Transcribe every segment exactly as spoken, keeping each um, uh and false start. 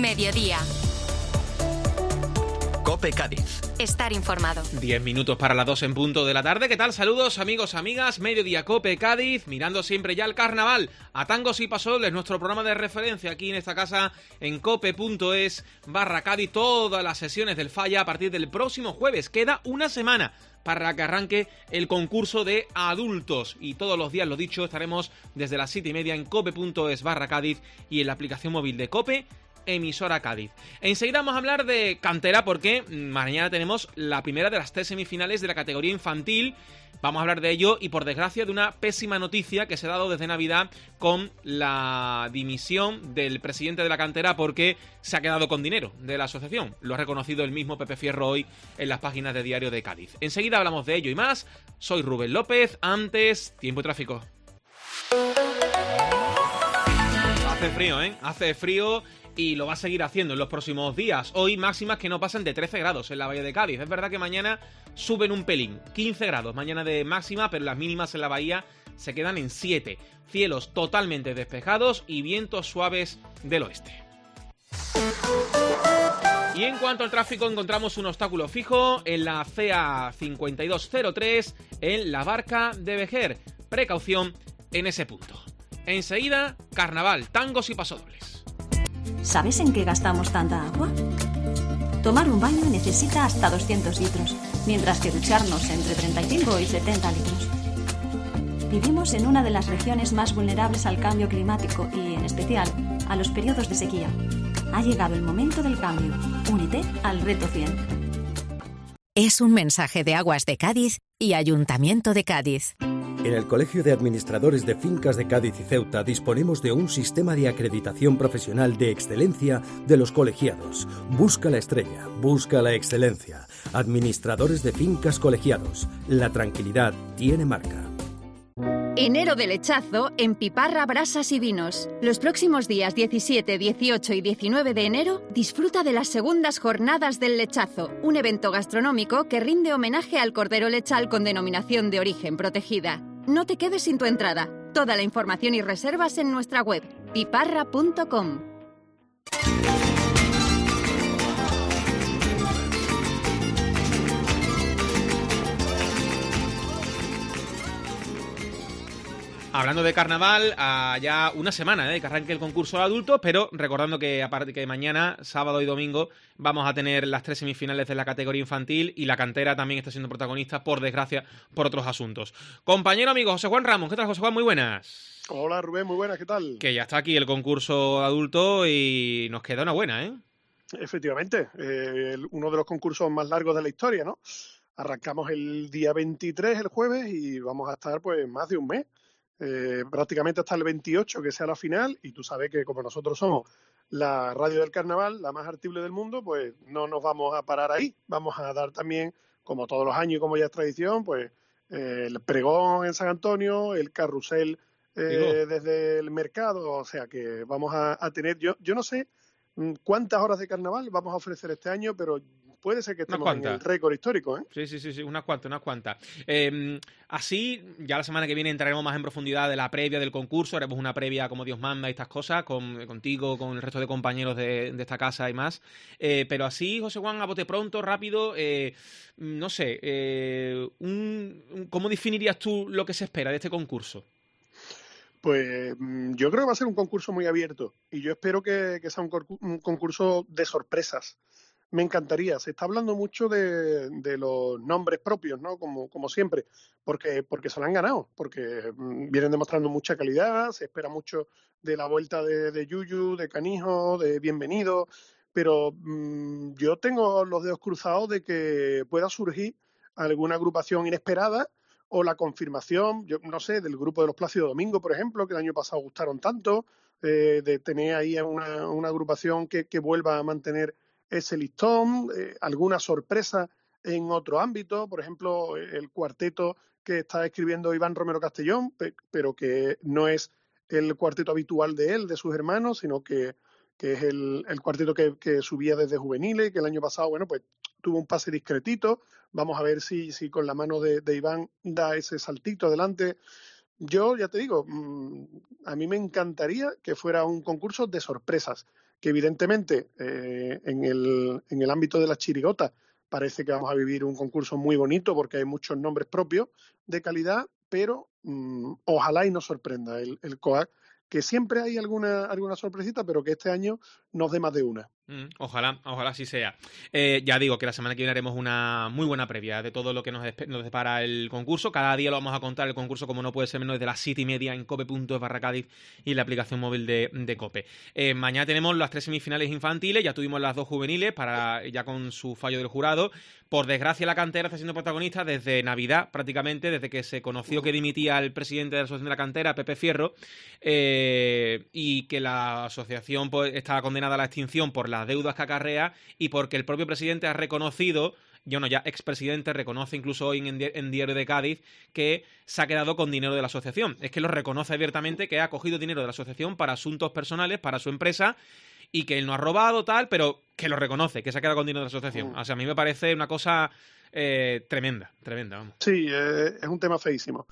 Mediodía. COPE Cádiz. Estar informado. Diez minutos para las dos en punto de la tarde. ¿Qué tal? Saludos, amigos, amigas. Mediodía COPE Cádiz, mirando siempre ya el carnaval. A tangos y pasodobles, nuestro programa de referencia aquí en esta casa en cope.es barra Cádiz. Todas las sesiones del Falla a partir del próximo jueves. Queda una semana para que arranque el concurso de adultos. Y todos los días, lo dicho, estaremos desde las siete y media en cope.es barra Cádiz y en la aplicación móvil de COPE, emisora Cádiz. Enseguida vamos a hablar de cantera porque mañana tenemos la primera de las tres semifinales de la categoría infantil. Vamos a hablar de ello y, por desgracia, de una pésima noticia que se ha dado desde Navidad con la dimisión del presidente de la cantera porque se ha quedado con dinero de la asociación. Lo ha reconocido el mismo Pepe Fierro hoy en las páginas de Diario de Cádiz. Enseguida hablamos de ello y más. Soy Rubén López. Antes, tiempo y tráfico. Hace frío, ¿eh? Hace frío. Y lo va a seguir haciendo en los próximos días. Hoy máximas que no pasan de trece grados en la Bahía de Cádiz. Es verdad que mañana suben un pelín, quince grados mañana de máxima, pero las mínimas en la bahía se quedan en siete. Cielos totalmente despejados y vientos suaves del oeste. Y en cuanto al tráfico, encontramos un obstáculo fijo en la C A cincuenta y dos cero tres en la Barca de Vejer. Precaución en ese punto. Enseguida, carnaval, tangos y pasodobles. ¿Sabes en qué gastamos tanta agua? Tomar un baño necesita hasta doscientos litros, mientras que ducharnos entre treinta y cinco y setenta litros. Vivimos en una de las regiones más vulnerables al cambio climático y, en especial, a los periodos de sequía. Ha llegado el momento del cambio. Únete al Reto cien. Es un mensaje de Aguas de Cádiz y Ayuntamiento de Cádiz. En el Colegio de Administradores de Fincas de Cádiz y Ceuta disponemos de un sistema de acreditación profesional de excelencia de los colegiados. Busca la estrella, busca la excelencia. Administradores de Fincas Colegiados. La tranquilidad tiene marca. Enero de lechazo en Piparra, Brasas y Vinos. Los próximos días diecisiete, dieciocho y diecinueve de enero disfruta de las segundas jornadas del lechazo, un evento gastronómico que rinde homenaje al cordero lechal con denominación de origen protegida. No te quedes sin tu entrada. Toda la información y reservas en nuestra web piparra punto com. Hablando de carnaval, a ya una semana ¿eh? que arranque el concurso de adultos, pero recordando que aparte que mañana, sábado y domingo, vamos a tener las tres semifinales de la categoría infantil y la cantera también está siendo protagonista, por desgracia, por otros asuntos. Compañero amigo José Juan Ramos, ¿qué tal, José Juan? Muy buenas. Hola Rubén, muy buenas, ¿qué tal? Que ya está aquí el concurso de adultos y nos queda una buena, ¿eh? Efectivamente, eh, uno de los concursos más largos de la historia, ¿no? Arrancamos el día veintitrés, el jueves, y vamos a estar pues más de un mes. Eh, prácticamente hasta el veintiocho, que sea la final, y tú sabes que como nosotros somos la radio del carnaval, la más artible del mundo, pues no nos vamos a parar ahí. Vamos a dar también, como todos los años y como ya es tradición, pues eh, el pregón en San Antonio, el carrusel eh, desde el mercado, o sea que vamos a, a tener, yo, yo no sé cuántas horas de carnaval vamos a ofrecer este año, pero puede ser que estemos en el récord histórico, ¿eh? Sí, sí, sí, sí, unas cuantas, unas cuantas. Eh, así, ya la semana que viene entraremos más en profundidad de la previa del concurso, haremos una previa como Dios manda y estas cosas, con, contigo, con el resto de compañeros de, de esta casa y más. Eh, pero así, José Juan, a bote pronto, rápido, eh, no sé, eh, un, un, ¿cómo definirías tú lo que se espera de este concurso? Pues yo creo que va a ser un concurso muy abierto y yo espero que, que sea un, un concurso de sorpresas. Me encantaría. Se está hablando mucho de, de los nombres propios, ¿no? Como, como siempre, porque, porque se lo han ganado, porque vienen demostrando mucha calidad, se espera mucho de la vuelta de, de Yuyu, de Canijo, de Bienvenido, pero mmm, yo tengo los dedos cruzados de que pueda surgir alguna agrupación inesperada o la confirmación, yo no sé, del grupo de los Plácido Domingo, por ejemplo, que el año pasado gustaron tanto, eh, de tener ahí una, una agrupación que, que vuelva a mantener ese listón, eh, alguna sorpresa en otro ámbito, por ejemplo, el cuarteto que está escribiendo Iván Romero Castellón, pe- pero que no es el cuarteto habitual de él, de sus hermanos, sino que, que es el, el cuarteto que, que subía desde juveniles, que el año pasado, bueno, pues tuvo un pase discretito. Vamos a ver si, si con la mano de, de Iván da ese saltito adelante. Yo, ya te digo, mmm, a mí me encantaría que fuera un concurso de sorpresas, que evidentemente eh, en, el, en el ámbito de las chirigotas parece que vamos a vivir un concurso muy bonito porque hay muchos nombres propios de calidad, pero mmm, ojalá y nos sorprenda el, el C O A C, que siempre hay alguna, alguna sorpresita, pero que este año nos dé más de una. Mm, ojalá, ojalá así sea. Eh, ya digo que la semana que viene haremos una muy buena previa de todo lo que nos, nos depara el concurso. Cada día lo vamos a contar el concurso, como no puede ser menos, desde las siete y media en cope punto es barra Cádiz y la aplicación móvil de, de Cope. Eh, mañana tenemos las tres semifinales infantiles, ya tuvimos las dos juveniles, para ya con su fallo del jurado. Por desgracia, la cantera está siendo protagonista desde Navidad, prácticamente, desde que se conoció que dimitía el presidente de la Asociación de la Cantera, Pepe Fierro, eh, y que la asociación pues, estaba condenada a la extinción por las deudas que acarrea y porque el propio presidente ha reconocido, yo no, ya expresidente, reconoce incluso hoy en, en Diario de Cádiz que se ha quedado con dinero de la asociación. Es que lo reconoce abiertamente, que ha cogido dinero de la asociación para asuntos personales, para su empresa, y que él no ha robado, tal, pero que lo reconoce, que se ha quedado con dinero de la asociación. O sea, a mí me parece una cosa eh, tremenda, tremenda, vamos. Sí, eh, es un tema feísimo.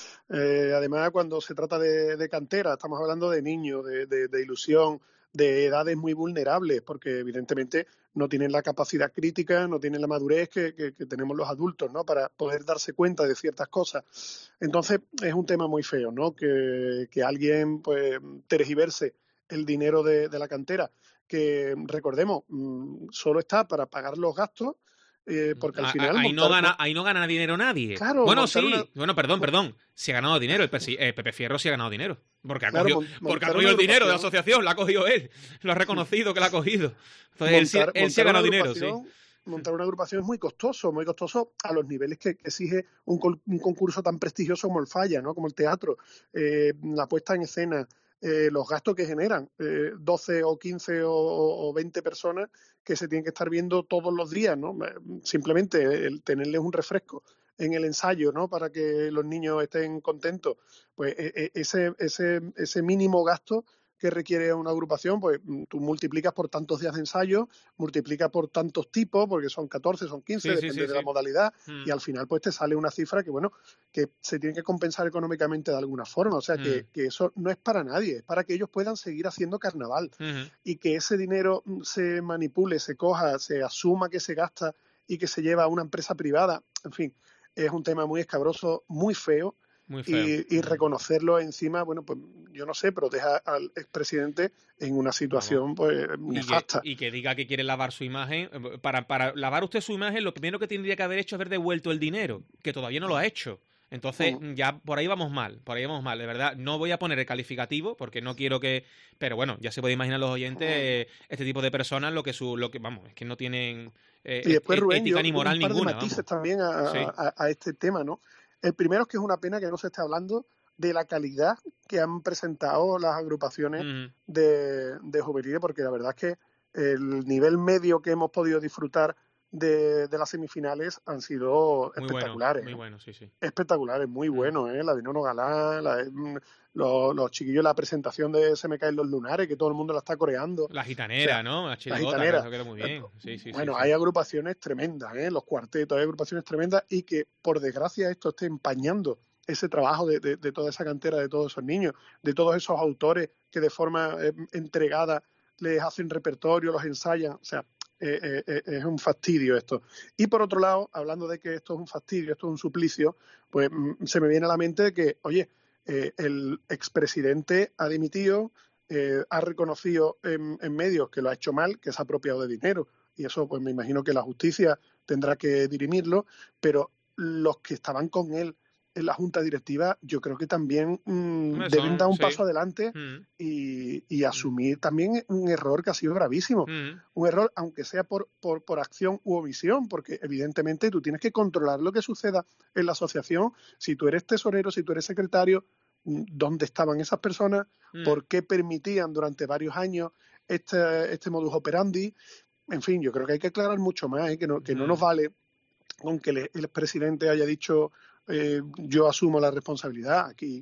Eh, además, cuando se trata de, de cantera, estamos hablando de niños, de, de, de ilusión, de edades muy vulnerables, porque evidentemente no tienen la capacidad crítica, no tienen la madurez que, que, que tenemos los adultos, ¿no? Para poder darse cuenta de ciertas cosas. Entonces, es un tema muy feo, ¿no? Que, que alguien, pues, tergiverse el dinero de, de la cantera, que, recordemos, solo está para pagar los gastos, eh, porque al final... Ahí, montar... no gana, ahí no gana dinero nadie. Claro, bueno, sí. Una... Bueno, perdón, perdón. Si ha ganado dinero, el eh, Pepe Fierro sí ha ganado dinero. Porque ha claro, cogido, porque ha cogido el dinero de la asociación, lo ha cogigido él. Lo ha reconocido que lo ha cogido. Entonces, montar, él, él sí ha ganado dinero, sí. Montar una agrupación es muy costoso, muy costoso a los niveles que, que exige un, un concurso tan prestigioso como el Falla, ¿no? Como el teatro, eh, la puesta en escena, eh, los gastos que generan, eh, doce o quince o, o veinte personas que se tienen que estar viendo todos los días, ¿no? Simplemente el tenerles un refresco en el ensayo, ¿no? Para que los niños estén contentos, pues ese, ese, ese mínimo gasto que requiere una agrupación, pues tú multiplicas por tantos días de ensayo, multiplicas por tantos tipos, porque son catorce, son quince, sí, depende sí, sí, de la sí. modalidad, mm. y al final pues te sale una cifra que, bueno, que se tiene que compensar económicamente de alguna forma, o sea, mm. que, que eso no es para nadie, es para que ellos puedan seguir haciendo carnaval, mm-hmm. y que ese dinero se manipule, se coja, se asuma que se gasta y que se lleva a una empresa privada, en fin, es un tema muy escabroso, muy feo, Muy feo. Y, y reconocerlo encima, bueno, pues yo no sé, pero deja al expresidente en una situación no. pues nefasta. Y que, y que diga que quiere lavar su imagen. Para, para lavar usted su imagen, lo primero que tendría que haber hecho es haber devuelto el dinero, que todavía no lo ha hecho. Entonces, uh-huh. ya por ahí vamos mal, por ahí vamos mal, de verdad. No voy a poner el calificativo porque no quiero que... Pero bueno, ya se puede imaginar los oyentes uh-huh. este tipo de personas lo que su lo que vamos, es que no tienen eh, y después, Rubén, ética ni moral un par ninguna. De matices también a, sí. a, a este tema, ¿no? El primero es que es una pena que no se esté hablando de la calidad que han presentado las agrupaciones mm. de, de juveniles, porque la verdad es que el nivel medio que hemos podido disfrutar de, de las semifinales han sido muy espectaculares. Bueno, muy bueno, sí, sí. Espectaculares, muy mm. buenos, ¿eh? La de Nono Galán, la de, los, los chiquillos, la presentación de Se me caen los lunares, que todo el mundo la está coreando. La gitanera, o sea, ¿no? La chirigota, la gitanera. Eso quedó muy bien. Sí, sí, bueno, sí, hay sí. agrupaciones tremendas, ¿eh? Los cuartetos, hay agrupaciones tremendas y que, por desgracia, esto esté empañando ese trabajo de, de, de toda esa cantera, de todos esos niños, de todos esos autores que de forma eh, entregada les hacen repertorio, los ensayan, o sea, eh, eh, es un fastidio esto. Y por otro lado, hablando de que esto es un fastidio, esto es un suplicio, pues mm, se me viene a la mente que, oye, eh, el expresidente ha dimitido, eh, ha reconocido en, en medios que lo ha hecho mal, que se ha apropiado de dinero, y eso pues me imagino que la justicia tendrá que dirimirlo, pero los que estaban con él en la junta directiva, yo creo que también mmm, Eso, deben dar un sí. paso adelante mm. y, y asumir también un error que ha sido gravísimo. Mm. Un error, aunque sea por, por, por acción u omisión, porque evidentemente tú tienes que controlar lo que suceda en la asociación. Si tú eres tesorero, si tú eres secretario, ¿dónde estaban esas personas? Mm. ¿Por qué permitían durante varios años este, este modus operandi? En fin, yo creo que hay que aclarar mucho más, ¿eh? que, no, que mm. no nos vale aunque el, el presidente haya dicho... Eh, yo asumo la responsabilidad. Aquí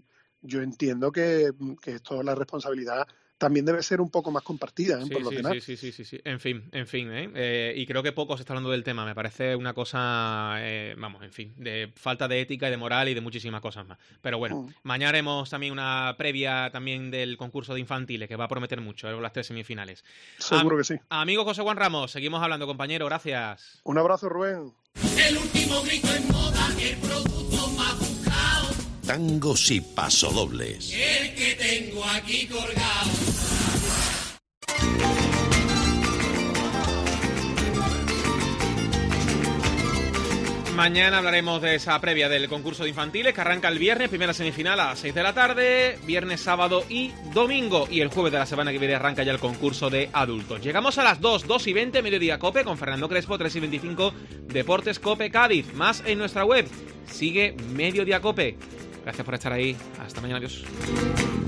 yo entiendo que, que esto, la responsabilidad también debe ser un poco más compartida, ¿eh? Sí, por los sí, demás. sí, sí, sí, sí, sí. En fin, en fin, ¿eh? Eh, y creo que poco se está hablando del tema. Me parece una cosa, eh, vamos, en fin, de falta de ética y de moral y de muchísimas cosas más. Pero bueno, Mm. mañana haremos también una previa también del concurso de infantiles, que va a prometer mucho, ¿eh? Las tres semifinales. Seguro Am- que sí. Amigo José Juan Ramos, seguimos hablando, compañero, gracias. Un abrazo, Rubén. El último grito en moda, el producto más buscado, Tangos y pasodobles. el que tengo aquí colgado. Mañana hablaremos de esa previa del concurso de infantiles que arranca el viernes, primera semifinal a las seis de la tarde, viernes, sábado y domingo. Y el jueves de la semana que viene arranca ya el concurso de adultos. Llegamos a las dos, dos y veinte, Mediodía Cope, con Fernando Crespo, tres y veinticinco, Deportes Cope Cádiz. Más en nuestra web. Sigue Mediodía Cope. Gracias por estar ahí. Hasta mañana, adiós.